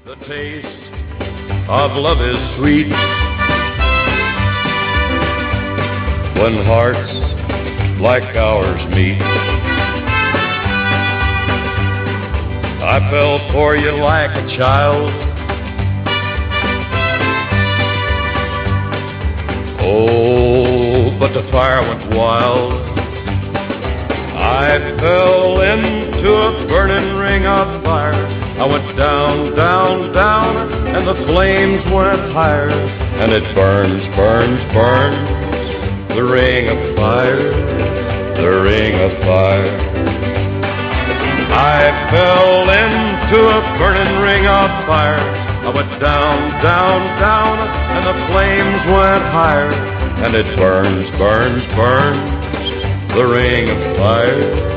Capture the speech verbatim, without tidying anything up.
The taste of love is sweet when hearts like ours meet. I fell for you like a child. Oh, but the fire went wild. I fell into a burning ring of fire. I went down, down, down, and the flames went higher. And it burns, burns, burns, the ring of fire, the ring of fire. I fell into a burning ring of fire. I went down, down, down, and the flames went higher. And it burns, burns, burns, the ring of fire,